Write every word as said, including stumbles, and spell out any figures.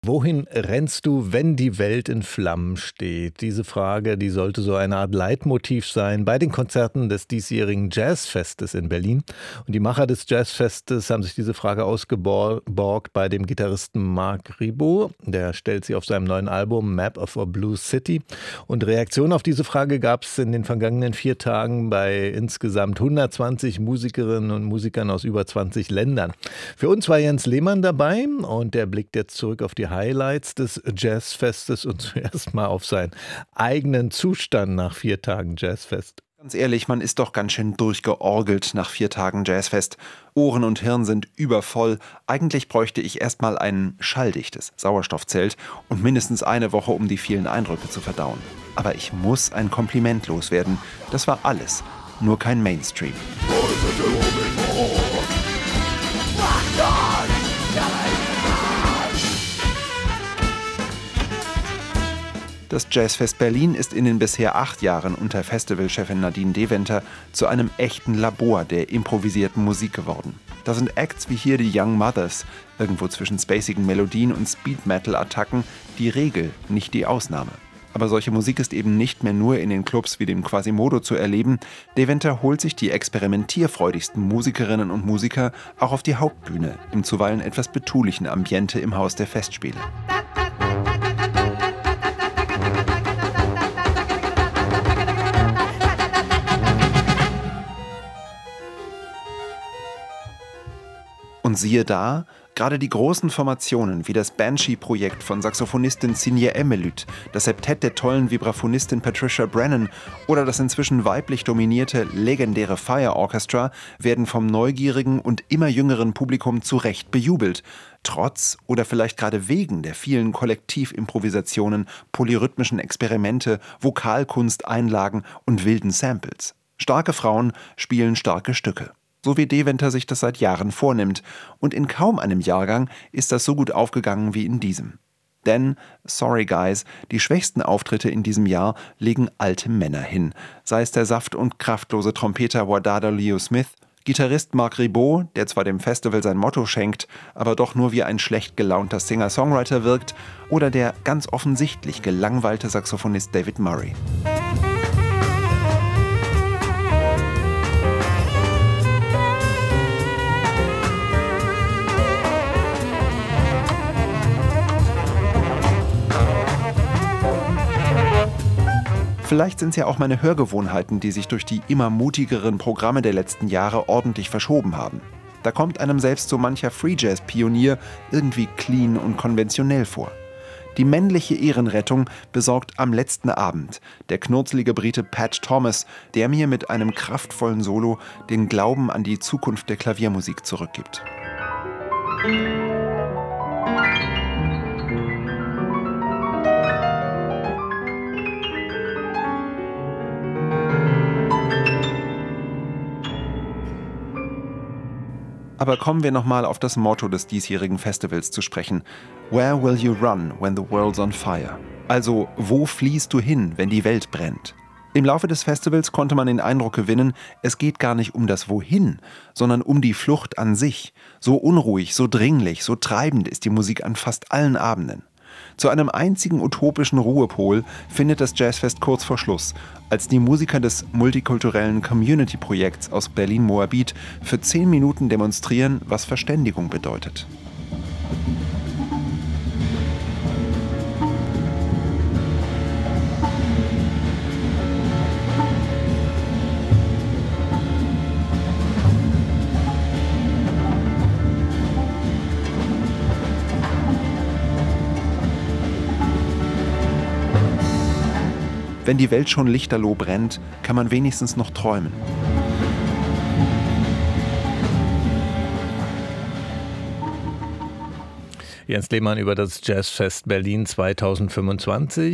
Wohin rennst du, wenn die Welt in Flammen steht? Diese Frage, die sollte so eine Art Leitmotiv sein bei den Konzerten des diesjährigen Jazzfestes in Berlin. Und die Macher des Jazzfestes haben sich diese Frage ausgeborgt bei dem Gitarristen Marc Ribot. Der stellt sie auf seinem neuen Album Map of a Blue City. Und Reaktionen auf diese Frage gab es in den vergangenen vier Tagen bei insgesamt hundertzwanzig Musikerinnen und Musikern aus über zwanzig Ländern. Für uns war Jens Lehmann dabei und der blickt jetzt zurück auf die Highlights des Jazzfestes und zuerst mal auf seinen eigenen Zustand nach vier Tagen Jazzfest. Ganz ehrlich, man ist doch ganz schön durchgeorgelt nach vier Tagen Jazzfest. Ohren und Hirn sind übervoll. Eigentlich bräuchte ich erstmal ein schalldichtes Sauerstoffzelt und mindestens eine Woche, um die vielen Eindrücke zu verdauen. Aber ich muss ein Kompliment loswerden. Das war alles, nur kein Mainstream. Das Jazzfest Berlin ist in den bisher acht Jahren unter Festivalchefin Nadine Deventer zu einem echten Labor der improvisierten Musik geworden. Da sind Acts wie hier die Young Mothers, irgendwo zwischen spacigen Melodien und Speed-Metal-Attacken, die Regel, nicht die Ausnahme. Aber solche Musik ist eben nicht mehr nur in den Clubs wie dem Quasimodo zu erleben. Deventer holt sich die experimentierfreudigsten Musikerinnen und Musiker auch auf die Hauptbühne, im zuweilen etwas betulichen Ambiente im Haus der Festspiele. Und siehe da, gerade die großen Formationen wie das Banshee-Projekt von Saxophonistin Sinje Emmelüt, das Septett der tollen Vibraphonistin Patricia Brennan oder das inzwischen weiblich dominierte legendäre Fire Orchestra werden vom neugierigen und immer jüngeren Publikum zu Recht bejubelt. Trotz oder vielleicht gerade wegen der vielen Kollektivimprovisationen, polyrhythmischen Experimente, Vokalkunst, Einlagen und wilden Samples. Starke Frauen spielen starke Stücke. So wie Deventer sich das seit Jahren vornimmt. Und in kaum einem Jahrgang ist das so gut aufgegangen wie in diesem. Denn, sorry guys, die schwächsten Auftritte in diesem Jahr legen alte Männer hin. Sei es der saft- und kraftlose Trompeter Wadada Leo Smith, Gitarrist Marc Ribot, der zwar dem Festival sein Motto schenkt, aber doch nur wie ein schlecht gelaunter Singer-Songwriter wirkt, oder der ganz offensichtlich gelangweilte Saxophonist David Murray. Vielleicht sind es ja auch meine Hörgewohnheiten, die sich durch die immer mutigeren Programme der letzten Jahre ordentlich verschoben haben. Da kommt einem selbst so mancher Free-Jazz-Pionier irgendwie clean und konventionell vor. Die männliche Ehrenrettung besorgt am letzten Abend der knurzelige Brite Pat Thomas, der mir mit einem kraftvollen Solo den Glauben an die Zukunft der Klaviermusik zurückgibt. Aber kommen wir nochmal auf das Motto des diesjährigen Festivals zu sprechen. Where will you run when the world's on fire? Also, wo fliehst du hin, wenn die Welt brennt? Im Laufe des Festivals konnte man den Eindruck gewinnen, es geht gar nicht um das Wohin, sondern um die Flucht an sich. So unruhig, so dringlich, so treibend ist die Musik an fast allen Abenden. Zu einem einzigen utopischen Ruhepol findet das Jazzfest kurz vor Schluss, als die Musiker des multikulturellen Community-Projekts aus Berlin-Moabit für zehn Minuten demonstrieren, was Verständigung bedeutet. Wenn die Welt schon lichterloh brennt, kann man wenigstens noch träumen. Jens Lehmann über das Jazzfest Berlin zweitausendfünfundzwanzig.